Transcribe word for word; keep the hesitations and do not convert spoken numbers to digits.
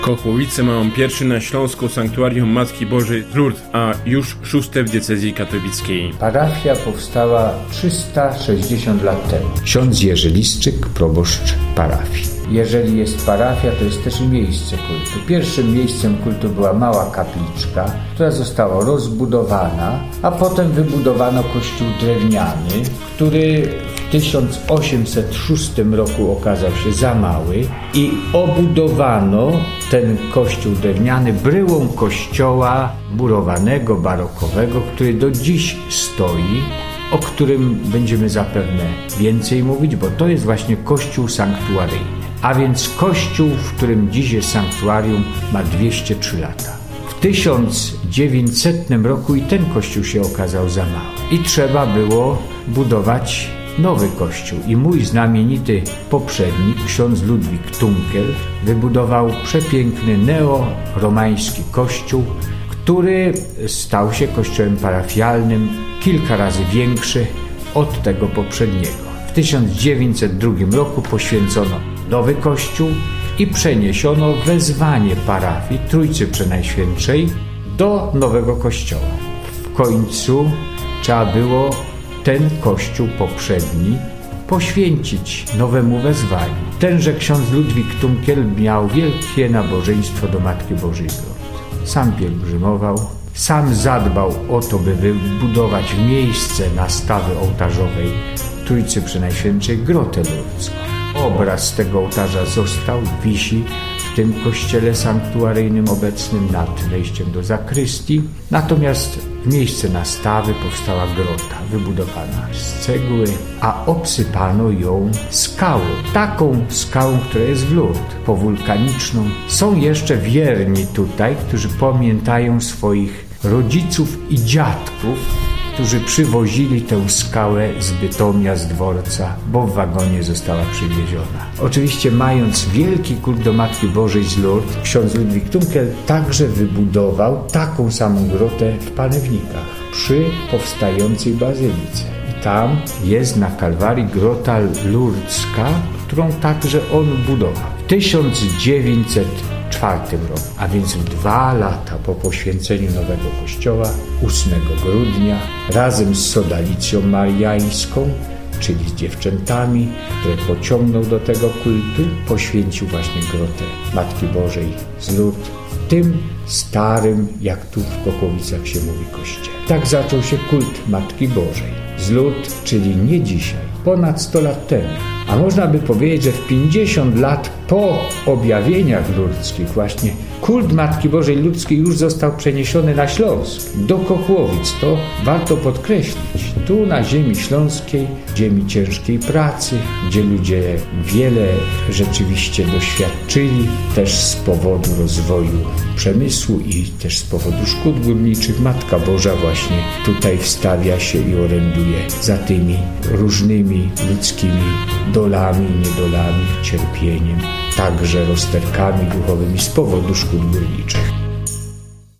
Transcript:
Kochłowice mają pierwszy na Śląsku sanktuarium Matki Bożej z Lourdes, a już szóste w diecezji katowickiej. Parafia powstała trzysta sześćdziesiąt lat temu. Ksiądz Jerzy Liszczyk, proboszcz parafii. Jeżeli jest parafia, to jest też i miejsce kultu. Pierwszym miejscem kultu była mała kapliczka, która została rozbudowana, a potem wybudowano kościół drewniany, który w tysiąc osiemset szóstym roku okazał się za mały i obudowano ten kościół drewniany bryłą kościoła murowanego, barokowego, który do dziś stoi, o którym będziemy zapewne więcej mówić, bo to jest właśnie kościół sanktuaryjny. A więc kościół, w którym dziś jest sanktuarium, ma dwieście trzy lata. W tysiąc dziewięćsetnym roku i ten kościół się okazał za mały. I trzeba było budować nowy kościół. I mój znamienity poprzednik, ksiądz Ludwik Tunkel, wybudował przepiękny neoromański kościół, który stał się kościołem parafialnym, kilka razy większy od tego poprzedniego. W tysiąc dziewięćset drugim roku poświęcono nowy kościół i przeniesiono wezwanie parafii Trójcy Przenajświętszej do nowego kościoła. W końcu trzeba było ten kościół poprzedni poświęcić nowemu wezwaniu. Tenże ksiądz Ludwik Tunkel miał wielkie nabożeństwo do Matki Bożej z Lourdes. Sam pielgrzymował, sam zadbał o to, by wybudować w miejsce nastawy ołtarzowej Trójcy Przenajświętszej grotę ludzką. Obraz tego ołtarza został, wisi w tym kościele sanktuaryjnym obecnym nad wejściem do zakrystii. Natomiast w miejsce nastawy powstała grota wybudowana z cegły, a obsypano ją skałą. Taką skałą, która jest w Lourdes, powulkaniczną. Są jeszcze wierni tutaj, którzy pamiętają swoich rodziców i dziadków, którzy przywozili tę skałę z Bytomia, z dworca, bo w wagonie została przywieziona. Oczywiście, mając wielki kult do Matki Bożej z Lourdes, ksiądz Ludwik Tunkel także wybudował taką samą grotę w Panewnikach przy powstającej bazylice. I tam jest na Kalwarii grota lourdeska, którą także on budował. W tysiąc dziewięćset czwartym roku, a więc w dwa lata po poświęceniu nowego kościoła, ósmego grudnia, razem z sodalicją mariańską, czyli z dziewczętami, które pociągnął do tego kultu, poświęcił właśnie grotę Matki Bożej z Lourdes w tym starym, jak tu w Kochłowicach się mówi, kościele. Tak zaczął się kult Matki Bożej z Lourdes, czyli nie dzisiaj, ponad sto lat temu. A można by powiedzieć, że w pięćdziesiąt lat po objawieniach lourdeckich właśnie kult Matki Bożej ludzkiej już został przeniesiony na Śląsk, do Kochłowic. To warto podkreślić. Tu na ziemi śląskiej, ziemi ciężkiej pracy, gdzie ludzie wiele rzeczywiście doświadczyli, też z powodu rozwoju przemysłu i też z powodu szkód górniczych, Matka Boża właśnie tutaj wstawia się i oręduje za tymi różnymi ludzkimi dolami, niedolami, cierpieniem, także rozterkami duchowymi z powodu szkód górniczych.